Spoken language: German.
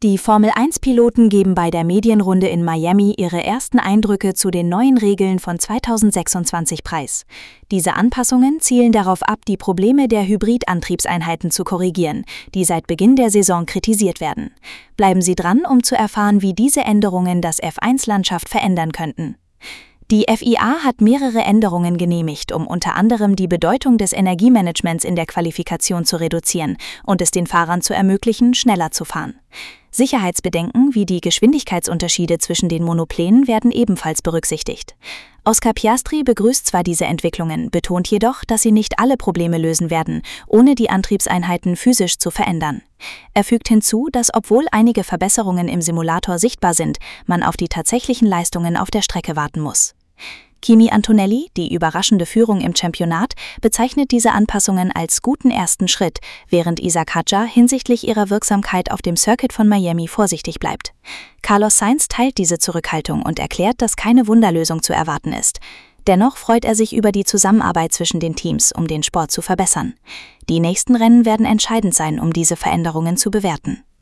Die Formel-1-Piloten geben bei der Medienrunde in Miami ihre ersten Eindrücke zu den neuen Regeln von 2026 preis. Diese Anpassungen zielen darauf ab, die Probleme der Hybridantriebseinheiten zu korrigieren, die seit Beginn der Saison kritisiert werden. Bleiben Sie dran, um zu erfahren, wie diese Änderungen das F1-Landschaft verändern könnten. Die FIA hat mehrere Änderungen genehmigt, um unter anderem die Bedeutung des Energiemanagements in der Qualifikation zu reduzieren und es den Fahrern zu ermöglichen, schneller zu fahren. Sicherheitsbedenken wie die Geschwindigkeitsunterschiede zwischen den Monoplänen werden ebenfalls berücksichtigt. Oscar Piastri begrüßt zwar diese Entwicklungen, betont jedoch, dass sie nicht alle Probleme lösen werden, ohne die Antriebseinheiten physisch zu verändern. Er fügt hinzu, dass obwohl einige Verbesserungen im Simulator sichtbar sind, man auf die tatsächlichen Leistungen auf der Strecke warten muss. Kimi Antonelli, die überraschende Führung im Championat, bezeichnet diese Anpassungen als guten ersten Schritt, während Isack Hadjar hinsichtlich ihrer Wirksamkeit auf dem Circuit von Miami vorsichtig bleibt. Carlos Sainz teilt diese Zurückhaltung und erklärt, dass keine Wunderlösung zu erwarten ist. Dennoch freut er sich über die Zusammenarbeit zwischen den Teams, um den Sport zu verbessern. Die nächsten Rennen werden entscheidend sein, um diese Veränderungen zu bewerten.